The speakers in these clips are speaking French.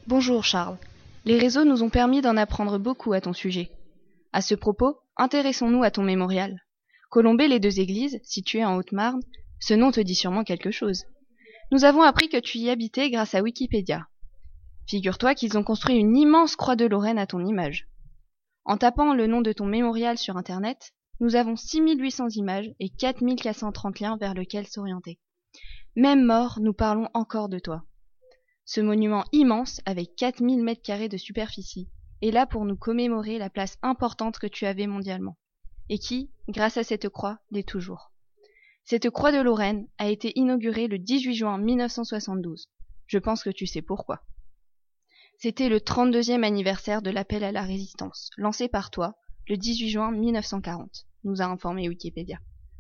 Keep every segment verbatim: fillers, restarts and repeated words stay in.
Bonjour Charles. Les réseaux nous ont permis d'en apprendre beaucoup à ton sujet. À ce propos, intéressons-nous à ton mémorial. Colombey-les-Deux-Églises, situé en Haute-Marne, ce nom te dit sûrement quelque chose. Nous avons appris que tu y habitais grâce à Wikipédia. Figure-toi qu'ils ont construit une immense croix de Lorraine à ton image. En tapant le nom de ton mémorial sur Internet, nous avons six mille huit cents images et quatre mille quatre cent trente liens vers lesquels s'orienter. Même mort, nous parlons encore de toi. Ce monument immense, avec quatre mille mètres carrés de superficie, est là pour nous commémorer la place importante que tu avais mondialement, et qui, grâce à cette croix, l'est toujours. Cette croix de Lorraine a été inaugurée le dix-huit juin mille neuf cent soixante-douze. Je pense que tu sais pourquoi. C'était le trente-deuxième anniversaire de l'appel à la résistance, lancé par toi, le dix-huit juin mille neuf cent quarante, nous a informé Wikipédia.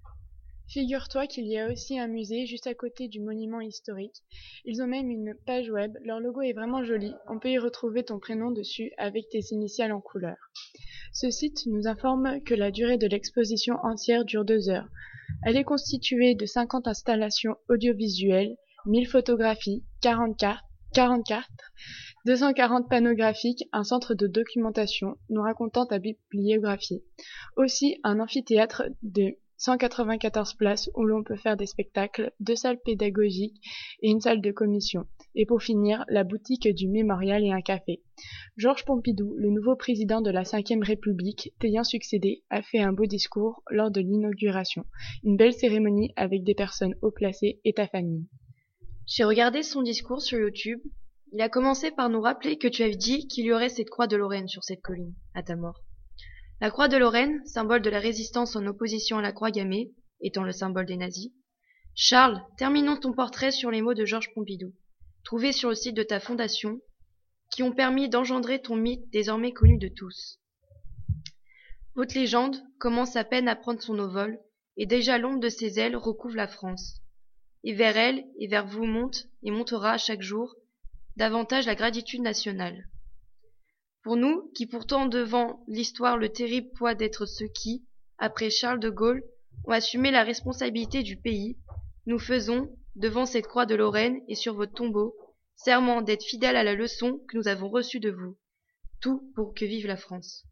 Figure-toi qu'il y a aussi un musée juste à côté du monument historique. Ils ont même une page web, leur logo est vraiment joli, on peut y retrouver ton prénom dessus avec tes initiales en couleur. Ce site nous informe que la durée de l'exposition entière dure deux heures. Elle est constituée de cinquante installations audiovisuelles, mille photographies, quarante cartes, quarante cartes, deux cent quarante panneaux graphiques, un centre de documentation nous racontant ta bibliographie. Aussi un amphithéâtre de cent quatre-vingt-quatorze places où l'on peut faire des spectacles, deux salles pédagogiques et une salle de commission. Et pour finir, la boutique du mémorial et un café. Georges Pompidou, le nouveau président de la cinquième République, t'ayant succédé, a fait un beau discours lors de l'inauguration. Une belle cérémonie avec des personnes haut placées et ta famille. J'ai regardé son discours sur YouTube. Il a commencé par nous rappeler que tu avais dit qu'il y aurait cette croix de Lorraine sur cette colline, à ta mort. La croix de Lorraine, symbole de la résistance en opposition à la croix gammée, étant le symbole des nazis. Charles, terminons ton portrait sur les mots de Georges Pompidou, trouvés sur le site de ta fondation, qui ont permis d'engendrer ton mythe désormais connu de tous. Votre légende commence à peine à prendre son envol, et déjà l'ombre de ses ailes recouvre la France. Et vers elle et vers vous monte, et montera à chaque jour, davantage la gratitude nationale. Pour nous, qui portons devant l'histoire le terrible poids d'être ceux qui, après Charles de Gaulle, ont assumé la responsabilité du pays, nous faisons, devant cette croix de Lorraine et sur votre tombeau, serment d'être fidèles à la leçon que nous avons reçue de vous. Tout pour que vive la France.